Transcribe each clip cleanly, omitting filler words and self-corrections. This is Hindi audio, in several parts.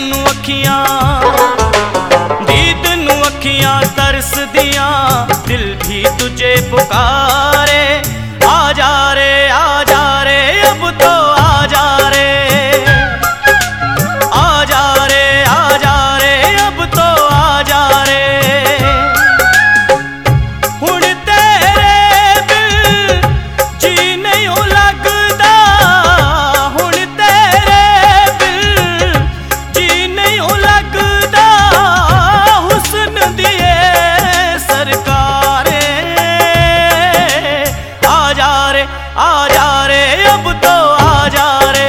नू अखियां तरस दिया, दिल भी तुझे पुकारे। आजा रे अब तो आजा रे, आजा रे अब तो आजा रे। हुण तेरे बिल जी नहीं लगदा, हुण तेरे बिल जी नहीं लगदा। हुस्न दिए सरकारे, आजा रे अब तो आजा रे,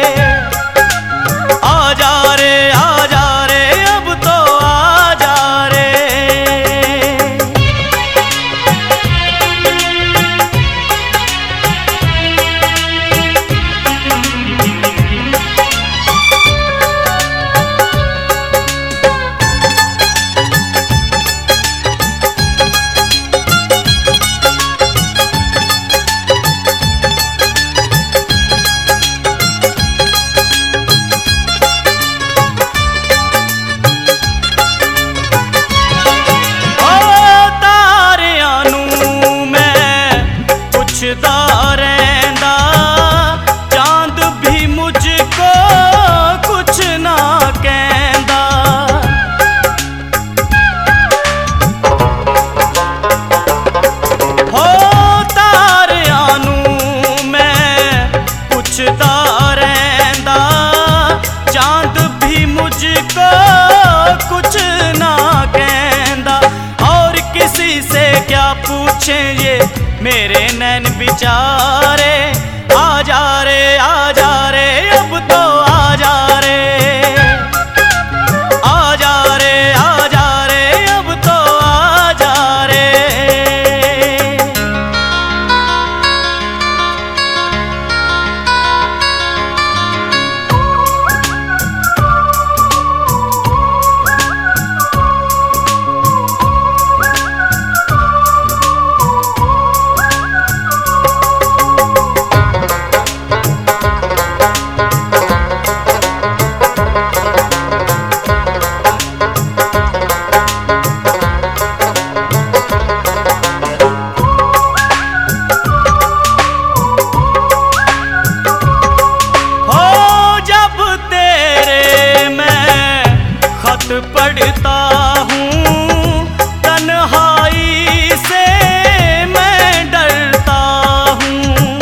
आजा रे अब तो आजा रे। रहंदा चांद भी मुझको कुछ ना कहंदा। हो तारियां नू मैं पुछदा रहंदा, चांद भी मुझको कुछ ना कहंदा। और किसी से क्या पूछे ये मेरे नैन बिचारे। आजा रे अब तो आजा रे, आजा रे अब तो आजा रे। पढ़ता हूँ तन्हाई से मैं डरता हूँ।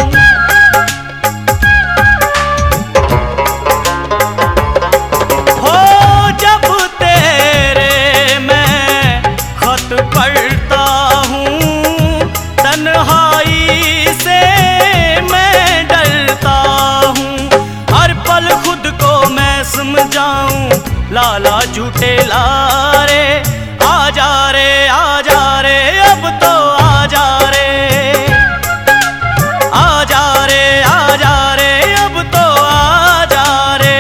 हो जब तेरे मैं खत पढ़ता हूँ तन्हाई से मैं डरता हूँ। हर पल खुद को मैं समझाऊं लाला झूठे लारे। आजा रे अब तो आजा रे, आजा रे अब तो आजा रे।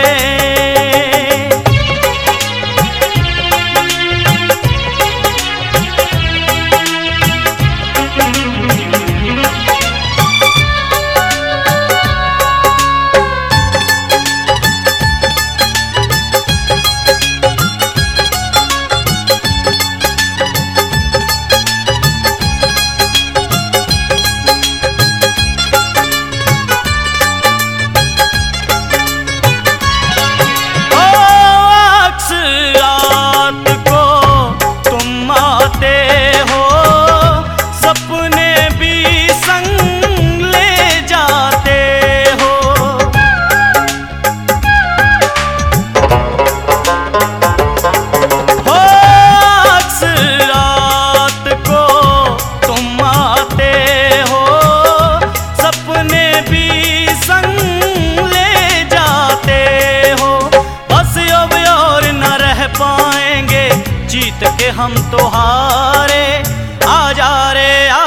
जीत के हम तो हारे। आजा रे